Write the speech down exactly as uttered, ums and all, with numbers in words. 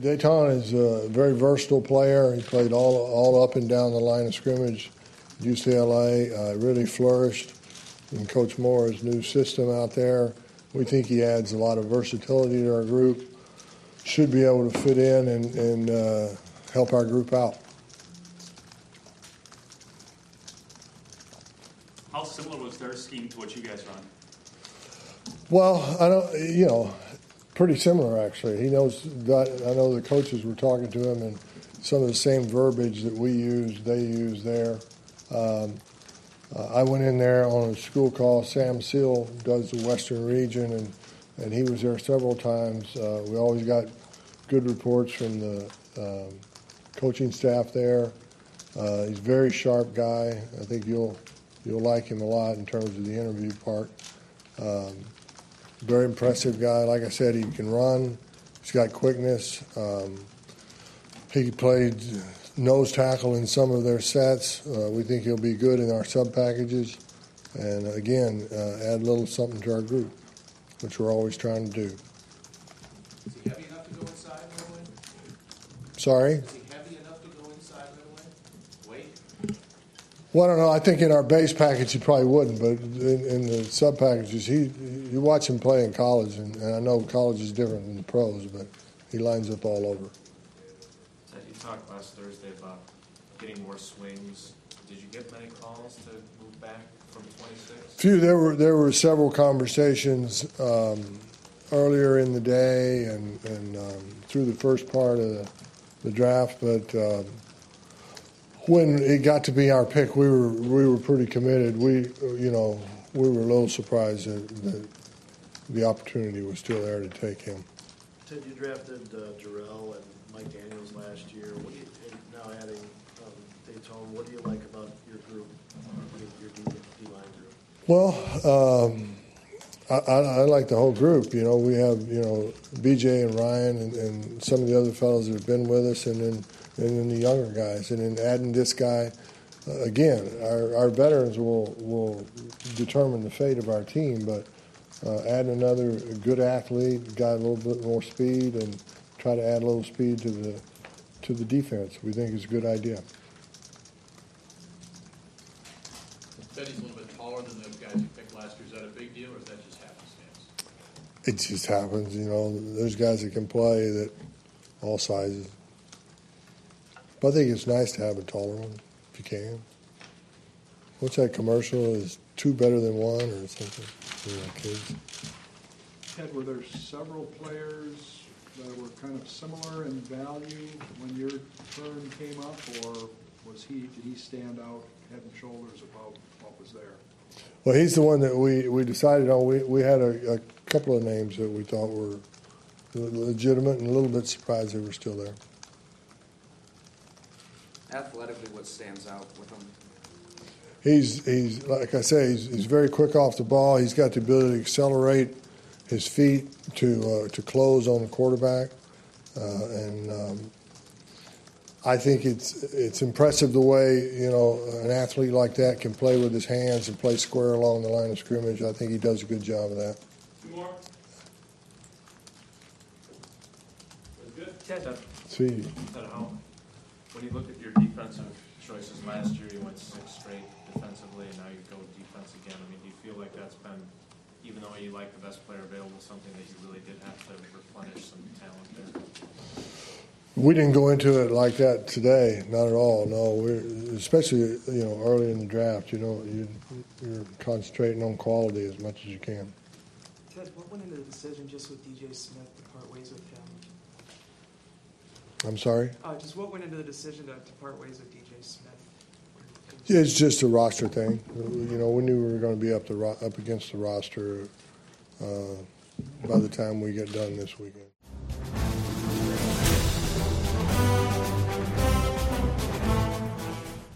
Dayton is a very versatile player. He played all all up and down the line of scrimmage at U C L A. Uh, really flourished in Coach Moore's new system out there. We think he adds a lot of versatility to our group. Should be able to fit in and, and uh, help our group out. How similar was their scheme to what you guys run? Well, I don't, you know, pretty similar actually. He knows that. I know the coaches were talking to him, and some of the same verbiage that we use, they use there. Um, uh, I went in there on a school call. Sam Seal does the Western region, and, and he was there several times. Uh, we always got good reports from the um, coaching staff there. Uh, he's a very sharp guy. I think you'll you'll like him a lot in terms of the interview part. Um, very impressive guy. Like I said, he can run. He's got quickness. Um, he played nose tackle in some of their sets. Uh, we think he'll be good in our sub packages. And again, uh, add a little something to our group, which we're always trying to do. Is he heavy enough to go inside right away? Sorry? Is he heavy enough to go inside right away? Weight? Well, I don't know. I think in our base package he probably wouldn't, but in, in the sub packages, he you watch him play in college, and, and I know college is different than the pros, but he lines up all over. So you talked last Thursday about getting more swings. Did you get many calls to move back from twenty-six? Few. There were there were several conversations um, earlier in the day and and um, through the first part of the, the draft, but. Um, When it got to be our pick, we were we were pretty committed. We, you know, we were a little surprised that, that the opportunity was still there to take him. Ted, you drafted uh, Jarrell and Mike Daniels last year. What do you, and now adding um, Dayton, what do you like about your group, your D, D-line group? Well, um, I, I, I like the whole group. You know, we have you know B J and Ryan and, and some of the other fellows that have been with us, and then. and then the younger guys, and then adding this guy, uh, again, our, our veterans will will determine the fate of our team, but uh, adding another good athlete, got a little bit more speed, and try to add a little speed to the to the defense, we think is a good idea. Betty's a little bit taller than those guys you picked last year. Is that a big deal, or is that just happenstance? It just happens, you know. There's guys that can play that all sizes. But I think it's nice to have a taller one, if you can. What's that commercial? Is two better than one or something? You know, kids. Ted, were there several players that were kind of similar in value when your turn came up, or was he did he stand out head and shoulders above what was there? Well, he's the one that we, we decided on. We we had a, a couple of names that we thought were legitimate, and a little bit surprised they were still there. Athletically, what stands out with him? He's he's like I say, he's, he's very quick off the ball. He's got the ability to accelerate his feet to uh, to close on the quarterback, uh, and um, I think it's it's impressive the way you know an athlete like that can play with his hands and play square along the line of scrimmage. I think he does a good job of that. Two more. That's good. Ted, See. Ted, how, when you look at your defensive choices last year, you went six straight defensively, and now you go defense again. I mean, do you feel like that's been, even though you like the best player available, something that you really did have to replenish some talent there? We didn't go into it like that today, not at all. No, we're especially you know early in the draft. You know, you, you're concentrating on quality as much as you can. Ted, what went into the decision just with D J Smith to part ways with him? I'm sorry? Uh, just what went into the decision to, to part ways with D J Smith? It's just a roster thing. You know, we knew we were going to be up the up against the roster uh, by the time we get done this weekend.